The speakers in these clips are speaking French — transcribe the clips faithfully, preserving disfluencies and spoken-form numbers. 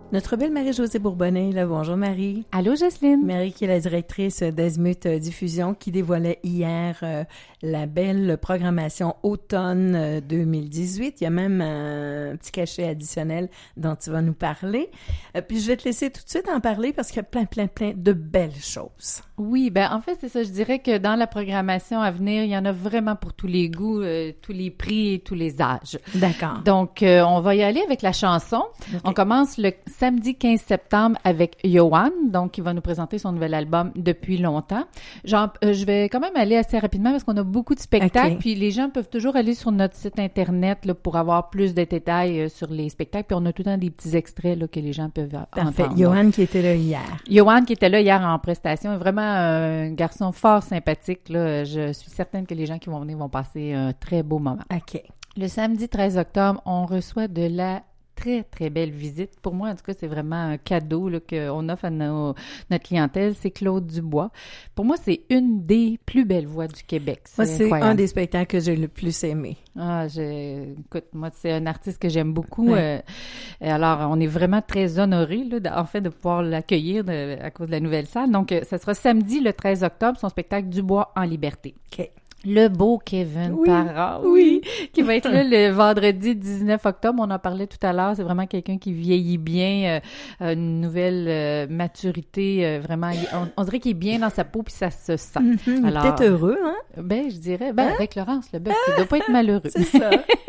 Notre belle Marie-Josée Bourbonnais, là. Bonjour Marie. Allô Jocelyne. Marie qui est la directrice d'Azimut Diffusion qui dévoilait hier euh, la belle programmation automne euh, deux mille dix-huit. Il y a même un petit cachet additionnel dont tu vas nous parler. Euh, puis je vais te laisser tout de suite en parler parce qu'il y a plein, plein, plein de belles choses. Oui, ben en fait, c'est ça. Je dirais que dans la programmation à venir, il y en a vraiment pour tous les goûts, euh, tous les prix et tous les âges. D'accord. Donc, euh, on va y aller avec la chanson. Okay. On commence le samedi quinze septembre avec Yoann, donc qui va nous présenter son nouvel album Depuis longtemps. Genre, euh, je vais quand même aller assez rapidement parce qu'on a beaucoup de spectacles, okay. Puis les gens peuvent toujours aller sur notre site internet là, pour avoir plus de détails euh, sur les spectacles. Puis on a tout le temps des petits extraits là, que les gens peuvent Parfait. entendre. Yoann qui était là hier. Yoann qui était là hier en prestation est vraiment un garçon fort sympathique. Là. Je suis certaine que les gens qui vont venir vont passer un très beau moment. OK. Le samedi treize octobre, on reçoit de la très, très belle visite. Pour moi, en tout cas, c'est vraiment un cadeau là, qu'on offre à nos, notre clientèle. C'est Claude Dubois. Pour moi, c'est une des plus belles voix du Québec. C'est moi, c'est incroyable. Un des spectacles que j'ai le plus aimé. Ah, j'ai... Écoute, moi, c'est un artiste que j'aime beaucoup. Ouais. Euh, alors, on est vraiment très honorés, là, en fait, de pouvoir l'accueillir de, à cause de la nouvelle salle. Donc, ça sera samedi, le treize octobre, son spectacle Dubois en liberté. OK. Le beau Kevin oui, Parra, oui, qui va être là le vendredi dix-neuf octobre. On en parlait tout à l'heure. C'est vraiment quelqu'un qui vieillit bien, euh, une nouvelle euh, maturité. Euh, vraiment, on, on dirait qu'il est bien dans sa peau puis ça se sent. Mm-hmm, Alors, peut-être heureux, hein? Ben, je dirais, ben, hein? avec Laurence Leboeuf, il doit pas être malheureux. C'est ça.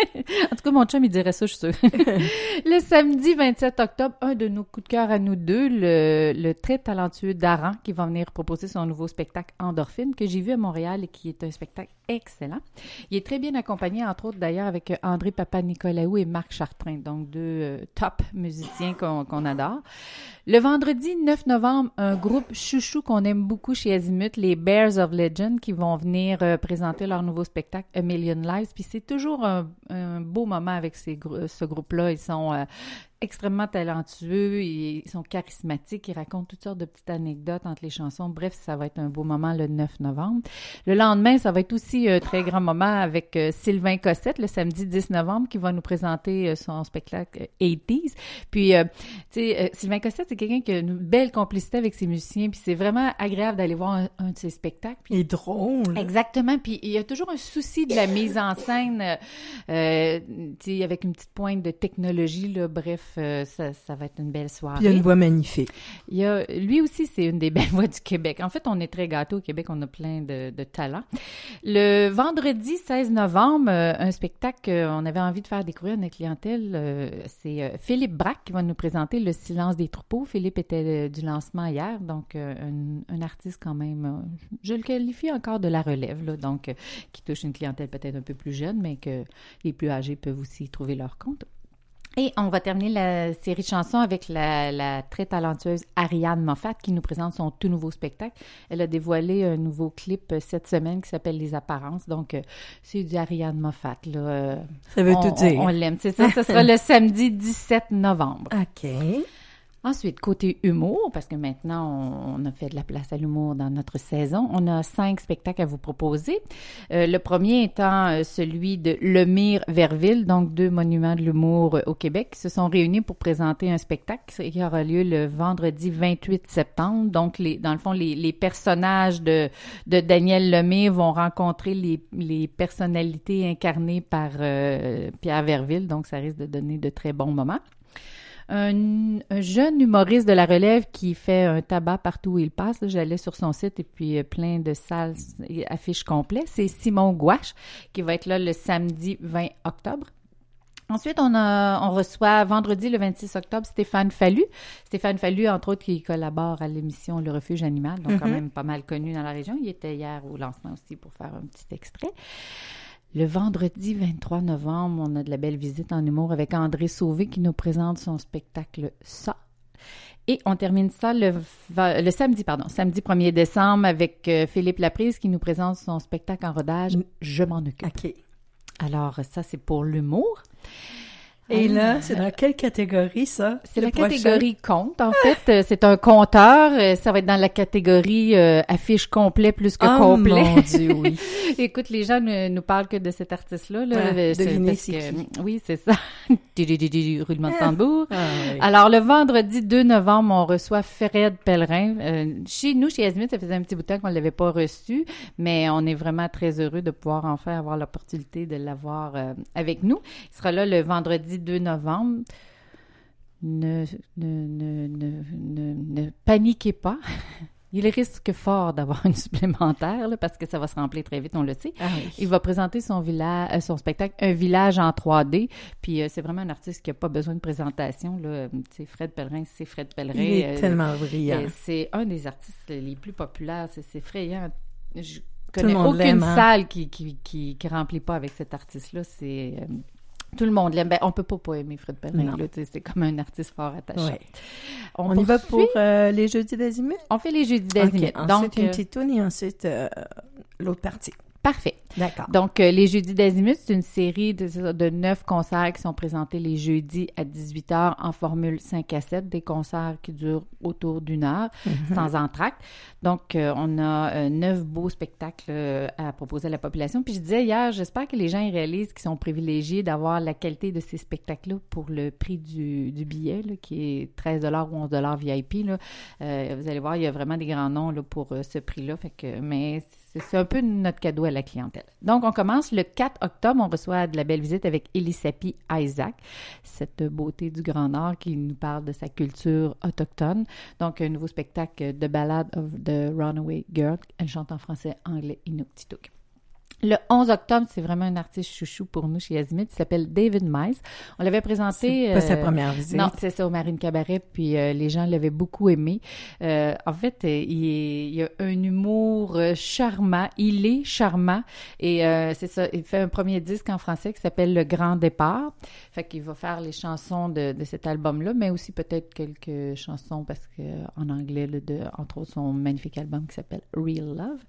En tout cas, mon chum, il dirait ça, je suis sûre. Le samedi vingt-sept octobre, un de nos coups de cœur à nous deux, le, le très talentueux Daran, qui va venir proposer son nouveau spectacle Endorphine, que j'ai vu à Montréal et qui est un spectacle excellent. Il est très bien accompagné, entre autres, d'ailleurs, avec André Papa-Nicolaou et Marc Chartrain, donc deux euh, top musiciens qu'on, qu'on adore. Le vendredi neuf novembre, un groupe chouchou qu'on aime beaucoup chez Azimut, les Bears of Legend, qui vont venir euh, présenter leur nouveau spectacle A Million Lives. Puis c'est toujours un, un beau moment avec ces, ce groupe-là. Ils sont euh, extrêmement talentueux, ils sont charismatiques, ils racontent toutes sortes de petites anecdotes entre les chansons. Bref, ça va être un beau moment le neuf novembre. Le lendemain, ça va être aussi un très grand moment avec euh, Sylvain Cossette, le samedi dix novembre, qui va nous présenter euh, son spectacle eighties. Puis, euh, tu sais, euh, Sylvain Cossette, c'est quelqu'un qui a une belle complicité avec ses musiciens, puis c'est vraiment agréable d'aller voir un, un de ses spectacles. Puis, il est drôle. Exactement, puis il y a toujours un souci de la mise en scène, euh, tu sais, avec une petite pointe de technologie, là, bref, Euh, ça, ça va être une belle soirée. Puis il a une voix magnifique. Il y a, lui aussi, c'est une des belles voix du Québec. En fait, on est très gâtés au Québec, on a plein de, de talents. Le vendredi seize novembre, euh, un spectacle qu'on avait envie de faire découvrir à notre clientèle, euh, c'est euh, Philippe Braque qui va nous présenter Le silence des troupeaux. Philippe était euh, du lancement hier, donc euh, un, un artiste quand même, euh, je le qualifie encore de la relève, là, donc euh, qui touche une clientèle peut-être un peu plus jeune, mais que les plus âgés peuvent aussi trouver leur compte. Et on va terminer la série de chansons avec la, la très talentueuse Ariane Moffat qui nous présente son tout nouveau spectacle. Elle a dévoilé un nouveau clip cette semaine qui s'appelle Les Apparences. Donc, euh, c'est du Ariane Moffat, là. Ça veut on, tout dire. On, on l'aime. C'est ça. Ce sera le samedi dix-sept novembre. OK. Ensuite, côté humour, parce que maintenant, on, on a fait de la place à l'humour dans notre saison, on a cinq spectacles à vous proposer. Euh, le premier étant euh, celui de Lemire-Verville, donc deux monuments de l'humour euh, au Québec, qui se sont réunis pour présenter un spectacle qui aura lieu le vendredi vingt-huit septembre. Donc, les, dans le fond, les, les personnages de, de Daniel Lemire vont rencontrer les, les personnalités incarnées par euh, Pierre Verville, donc ça risque de donner de très bons moments. Un, un jeune humoriste de la relève qui fait un tabac partout où il passe. Là, j'allais sur son site et puis euh, plein de salles et affiches complètes. C'est Simon Gouache qui va être là le samedi vingt octobre. Ensuite, on, a, on reçoit vendredi le vingt-six octobre Stéphane Fallu. Stéphane Fallu, entre autres, qui collabore à l'émission Le Refuge Animal, donc mm-hmm. quand même pas mal connu dans la région. Il était hier au lancement aussi pour faire un petit extrait. Le vendredi vingt-trois novembre, on a de la belle visite en humour avec André Sauvé qui nous présente son spectacle « Ça ». Et on termine ça le, le samedi, pardon, samedi premier décembre avec euh, Philippe Laprise qui nous présente son spectacle en rodage « Je m'en occupe ». OK. Alors, ça, c'est pour l'humour. Et là, c'est dans quelle catégorie, ça? C'est la catégorie conte, en fait. C'est un conteur. Ça va être dans la catégorie euh, affiche complet plus que oh, complet. Mon Dieu, oui. Écoute, les gens ne nous parlent que de cet artiste-là. Là, ouais, c'est devinez parce c'est que, qui. oui, c'est ça. Roulement de tambour. Ah, oui. Alors, le vendredi deux novembre, on reçoit Fred Pellerin. Euh, chez nous, chez Azimut, ça faisait un petit bout de temps qu'on ne l'avait pas reçu, mais on est vraiment très heureux de pouvoir enfin avoir l'opportunité de l'avoir euh, avec nous. Il sera là le vendredi deux novembre. Ne, ne, ne, ne, ne, ne paniquez pas. Il risque fort d'avoir une supplémentaire là, parce que ça va se remplir très vite, on le sait. Ah oui. Il va présenter son village, euh, son spectacle, un village en trois D. Puis euh, c'est vraiment un artiste qui n'a pas besoin de présentation. Là. C'est Fred Pellerin, c'est Fred Pellerin. Il est euh, tellement brillant. euh, c'est un des artistes les plus populaires. C'est, c'est effrayant. Je Tout le connais monde aucune l'aime, hein? salle qui qui, qui qui remplit pas avec cet artiste-là. C'est euh, tout le monde l'aime. Ben, on peut pas pas aimer Fred Pellerin. Là, c'est comme un artiste fort attachant. Ouais. On, On y va poursuit. pour euh, les jeudis d'Azimut? On fait les jeudis d'Azimut. Okay, ensuite, Donc, une euh, petite toune et ensuite euh, l'autre partie. parfait. D'accord. Donc, euh, les Jeudis d'Azimut, c'est une série de, de neuf concerts qui sont présentés les jeudis à dix-huit heures en formule cinq à sept, des concerts qui durent autour d'une heure, Mm-hmm. sans entracte. Donc, euh, on a euh, neuf beaux spectacles euh, à proposer à la population. Puis je disais hier, j'espère que les gens ils réalisent qu'ils sont privilégiés d'avoir la qualité de ces spectacles-là pour le prix du, du billet, là, qui est treize dollars ou onze dollars V I P. Là. Euh, vous allez voir, il y a vraiment des grands noms là, pour euh, ce prix-là. Fait que, mais c'est, c'est un peu notre cadeau à la clientèle. Donc, on commence le quatre octobre. On reçoit de la belle visite avec Elisapi Isaac, cette beauté du Grand Nord qui nous parle de sa culture autochtone. Donc, un nouveau spectacle de Ballad of the Runaway Girl. Elle chante en français, anglais, inuktitut. Le onze octobre, c'est vraiment un artiste chouchou pour nous chez Azimut. Il s'appelle David Mize. On l'avait présenté... C'est pas euh, sa première visite. Non, c'est ça, au Marine Cabaret, puis euh, les gens l'avaient beaucoup aimé. Euh, en fait, euh, il, est, il a un humour euh, charmant. Il est charmant. Et euh, c'est ça, il fait un premier disque en français qui s'appelle Le Grand Départ. Fait qu'il va faire les chansons de, de cet album-là, mais aussi peut-être quelques chansons, parce que en anglais, là, de, entre autres, son magnifique album qui s'appelle Real Love.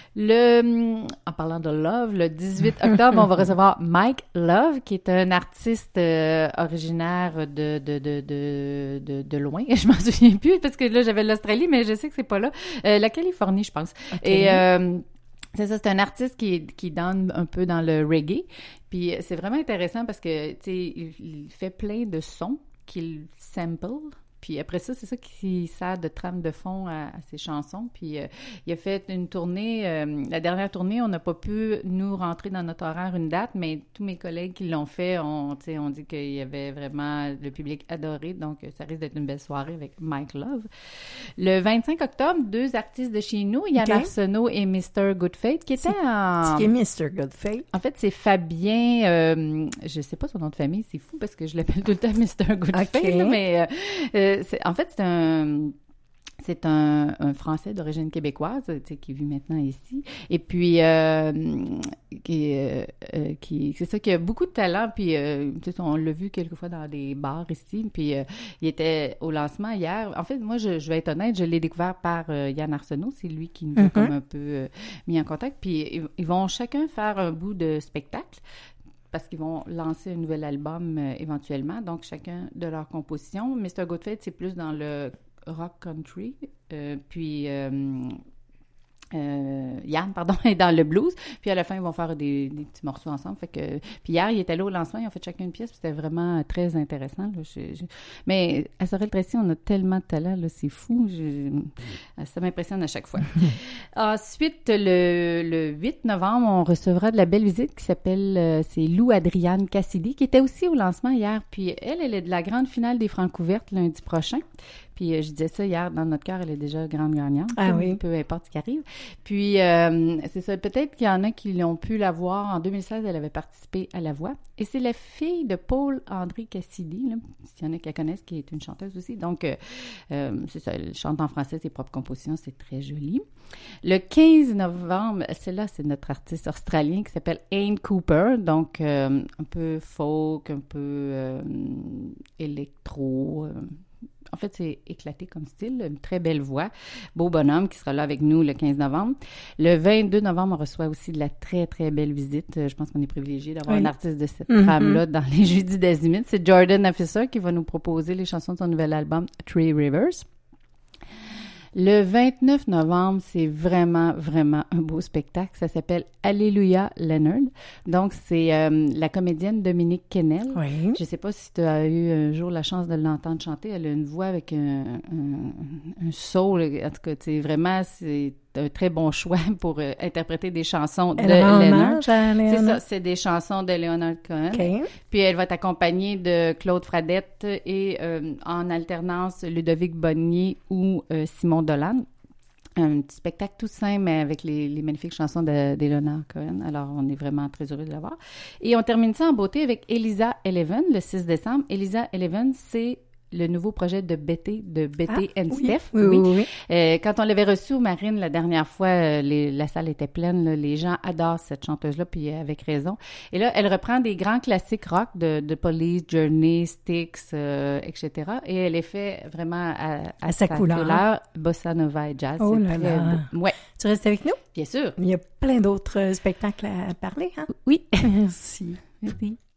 Le, en parlant de Love, le dix-huit octobre, on va recevoir Mike Love, qui est un artiste euh, originaire de, de, de, de, de, de loin. Je m'en souviens plus, parce que là, j'avais l'Australie, mais je sais que c'est pas là. Euh, la Californie, je pense. Okay. Et euh, c'est ça, c'est un artiste qui, qui donne un peu dans le reggae. Puis c'est vraiment intéressant parce que, tu sais, il, il fait plein de sons qu'il sample. Puis après ça, c'est ça qui sert de trame de fond à, à ses chansons. Puis euh, il a fait une tournée, euh, la dernière tournée, on n'a pas pu nous rentrer dans notre horaire une date, mais tous mes collègues qui l'ont fait, on, tu sais, on dit qu'il y avait vraiment le public adoré. Donc ça risque d'être une belle soirée avec Mike Love. Le vingt-cinq octobre, deux artistes de chez nous, Yann okay. Arsenault et mister Goodfaith, qui étaient en... Qui est mister Goodfaith? En fait, c'est Fabien, euh, je sais pas son nom de famille, c'est fou parce que je l'appelle tout le temps mister Goodfaith, okay. là, mais... Euh, C'est, en fait, c'est un, c'est un, un Français d'origine québécoise, tu sais, qui vit maintenant ici. Et puis, euh, qui, euh, qui, c'est ça, qui a beaucoup de talent. Puis, euh, tu sais, on l'a vu quelquefois dans des bars ici. Puis, euh, il était au lancement hier. En fait, moi, je, je vais être honnête, je l'ai découvert par euh, Yann Arsenault. C'est lui qui nous a mm-hmm. comme un peu euh, mis en contact. Puis, ils, ils vont chacun faire un bout de spectacle, parce qu'ils vont lancer un nouvel album euh, éventuellement, donc chacun de leur composition. mister Goodfaith, c'est plus dans le rock country, euh, puis euh, euh, Yann, pardon, est dans le blues, puis à la fin, ils vont faire des, des petits morceaux ensemble. Fait que, puis hier, ils étaient là au lancement, ils ont fait chacun une pièce, puis c'était vraiment très intéressant. Là. Je, je... Mais à Sorel-Tracy, on a tellement de talent, là, c'est fou. Je... Ça m'impressionne à chaque fois. Ensuite, le, le huit novembre, on recevra de la belle visite qui s'appelle, euh, c'est Lou Adriane Cassidy, qui était aussi au lancement hier. Puis elle, elle est de la grande finale des Francs ouvertes lundi prochain. Puis euh, je disais ça hier, dans notre cœur, elle est déjà grande gagnante. Ah oui. Peu importe ce qui arrive. Puis euh, c'est ça, peut-être qu'il y en a qui l'ont pu la voir. En deux mille seize, elle avait participé à La Voix. Et c'est la fille de Paul-André Cassidy, là, s'il y en a qui la connaissent, qui est une chanteuse aussi. Donc, euh, euh, c'est ça, elle chante en français ses propres compositions, c'est très joli. Le quinze novembre, celle-là, c'est notre artiste australien qui s'appelle Anne Cooper. Donc, euh, un peu folk, un peu euh, électro... Euh, fait, c'est éclaté comme style, une très belle voix. Beau bonhomme qui sera là avec nous le quinze novembre. Le vingt-deux novembre, on reçoit aussi de la très, très belle visite. Je pense qu'on est privilégié d'avoir oui. un artiste de cette mm-hmm. trame-là dans les Jeudis d'Azimut. C'est Jordan Officer qui va nous proposer les chansons de son nouvel album Three Rivers. Le vingt-neuf novembre, c'est vraiment, vraiment un beau spectacle. Ça s'appelle Alléluia Leonard. Donc, c'est euh, la comédienne Dominique Kennel. Oui. Je ne sais pas si tu as eu un jour la chance de l'entendre chanter. Elle a une voix avec un, un, un soul. En tout cas, c'est vraiment, c'est un très bon choix pour euh, interpréter des chansons de Leonard. C'est ça, c'est des chansons de Leonard Cohen. Okay. Puis elle va être accompagnée de Claude Fradette et euh, en alternance Ludovic Bonnier ou euh, Simon Dolan. Un petit spectacle tout simple, mais avec les, les magnifiques chansons de, de Leonard Cohen. Alors, on est vraiment très heureux de l'avoir. Et on termine ça en beauté avec Elisa Eleven, le six décembre. Elisa Eleven, c'est le nouveau projet de Betty, de Betty ah, and oui. Steph. Oui, oui, oui. oui. Euh, quand on l'avait reçue au Marine la dernière fois, les, la salle était pleine. Là, les gens adorent cette chanteuse-là, puis avec raison. Et là, elle reprend des grands classiques rock de, de Police, Journey, Styx, euh, et cetera. Et elle est fait vraiment à, à, à sa, sa couleur. couleur, bossa nova et jazz. Oh c'est là très là. beau. Ouais. Tu restes avec nous? Bien sûr. Il y a plein d'autres spectacles à parler, hein? Oui. Merci. Merci.